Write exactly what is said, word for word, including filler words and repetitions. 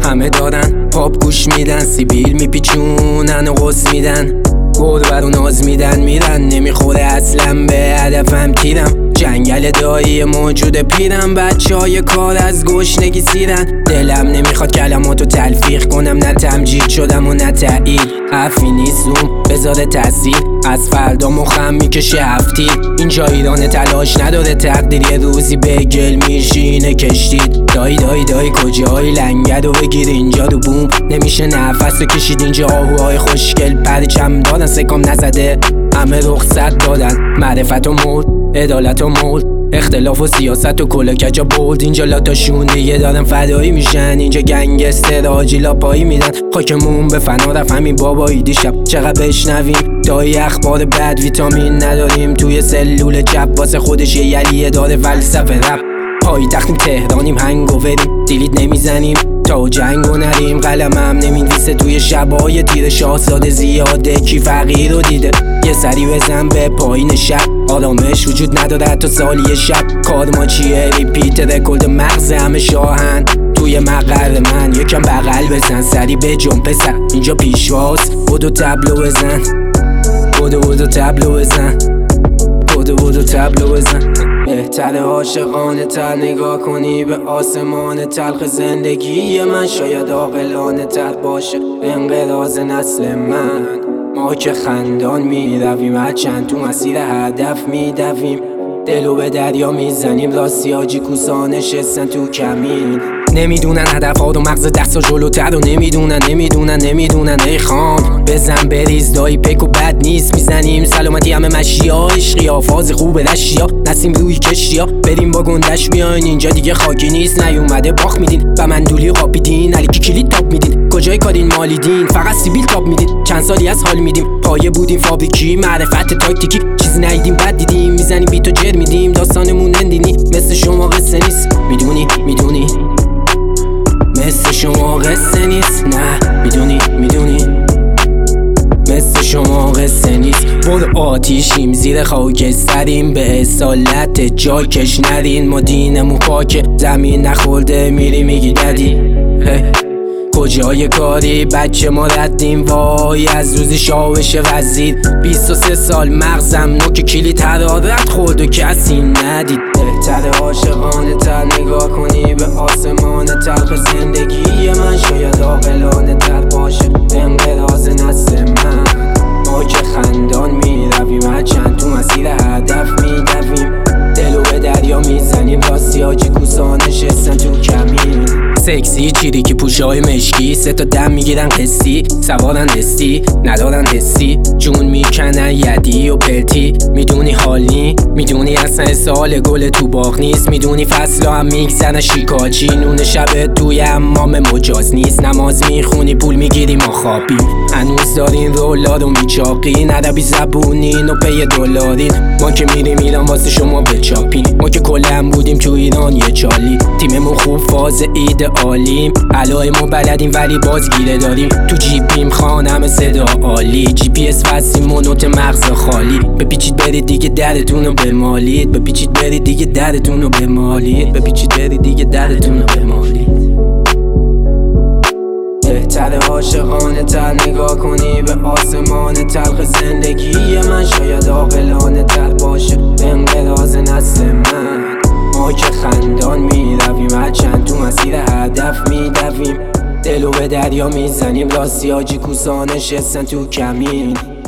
همه دارن پاپ گوش میدن، سیبیل میپیچونن و قص میدن، گربه رو ناز میدن میرن، نمیخوره اصلا به هدفم تیرم، جنگل دایی موجود پیرم، بچه های کار از گشنگی سیرن، دلم نمیخواد کلماتو تلفیق کنم، نه تمجید شدم و نه تایید، حرفی نیست روم بذاره تاثیر، از فردا مخم میکشه هفتیر، اینجا ایران تلاش نداره تقدیر، یه روزی به گل میشینه کشتید، دایی دایی دایی کجایی لنگر رو بگیر اینجا رو بوم نمیشه نفس رو کشید، اینجا آهوهای خوشگل پرچم دادن سکام نزده، همه رخصت دادن، معرفت و مرد عدالت و مرد، اختلاف و سیاست و کلا کجا برد، اینجا لاتاشون دیگه دارن فدایی میشن، اینجا گنگستر آجیلا پایی میدن، خاکمون به فنا رفت همین بابایی دیشب چقدر بشنویم، دایی اخبار بد ویتامین نداریم، توی سلول چپ واسه خودش یه یلیه داره فلسفه رپ، پایی تختیم تهرانیم هنگووریم دیلید نمیزنیم تا جنگو نریم، قلمم نمی‌نویسه توی شبای تیر، شاهزاده زیاده کی فقیر رو دیده، یه سری بزن به پایین شب، آرامش وجود نداره حتی سالی شب، کار ما چیه ریپیت رکورد مغز همه شاهن، توی مقر من یکم بغل بزن، سری به جنب پسر اینجا پیشواست، بودو تبلو بزن بودو بودو تبلو بزن بودو بودو تبلو بزن، بهتر عاشقانه تر نگاه کنی به آسمان تلخ زندگی من، شاید عاقلانه تر باشه انقراض نسل من، ما که خندان میرویم هرچند تو مسیر هدف میدویم، دلو به دریا میزنیم، راستی آجی کوسا نشستن تو کمین، نمیدونن هدف ها رو مغز دست ها جلوتر رو نمیدونن نمیدونن نمیدونن ای خان بزن بریز دایی پک و بد نیست میزنیم، سلامتی همه مشیا عشقی ها فاز خوب رشیا، نسیم روی کشیا بریم با گندش بیاین، اینجا دیگه خاکی نیست نیومده باخ میدین و مندولی قاپیدین، علیکی کلید تاپ میدین، کجای کارین مالیدین، فقط سیبیل تاپ میدین، چند سالی از حال میدیم، پایه بودیم فابریکی معرفت تاکتیکی، چیزی ندیدیم بد دیدیم، میزنیم بیتو جر میدیم، داستانمون اندینی مثل شما قصه نیست، میدونی میدونی مثل شما قصه نیست، نه میدونی میدونی مثل شما قصه نیست، برو آتیشیم زیر خاکستریم، به اصالت جا کش نرین، ما دینمون پاکه زمین نخورده میری میگی ددی، کجای کاری بچه ما ردیم، وای از روزی شاوش وزیر، بیست و سه سال مغزم نوک کلی ترارت خورد و کسی ندید، بهتر عاشقانه تر نگاه کنی به آسمان تلخ زندگی من، شاید عاقلانه تر باشه انقراض نسل من، ما که خندان میرویم هرچند تو مسیر هدف میدویم، دلو به دریا میزنیم، راستی آجی کوسا نشستن تو کمین، سکسی چیریکی پوشای مشکی، سه تا دم میگیرن قسطی، سوارن هستی ندارن حسی، جون میکنن یدی و پلتی، میدونی حالی میدونی اصلا سال گل تو باغ نیست، میدونی فصلا هم میگذرن شیکاچی، نون شب توی امام مجاز نیست، نماز میخونی پول میگیری ما خوابیم، هنوز دارین رولا رو میچاقین، عربی زبونین و پی دلارین، ما که میریم ایران واسه شما بچاپین، ما که کلم بودیم تو ایران یه چالی، تیممون خوب فاز ایده عالیم، علای ما بلدیم ولی باز گیره داریم، تو جیپیم خانم صدا عالی، جی پی اس وسیم و نوت مغز خالی، بپیچید برید دیگه درتون رو بمالید، بپیچید برید دیگه درتون رو بمالید، بپیچید برید دیگه درتون رو بمالید، بهتر عاشقانه تر نگاه کنی به آسمان تلخ زندگی من، شاید عاقلانه تر باشه انقراض نسل من، ما که خندان میرویم هرچند تو مسیر هدف میدویم، دلو به دریا میزنیم، راستی آجی کوسا نشستن تو کمین.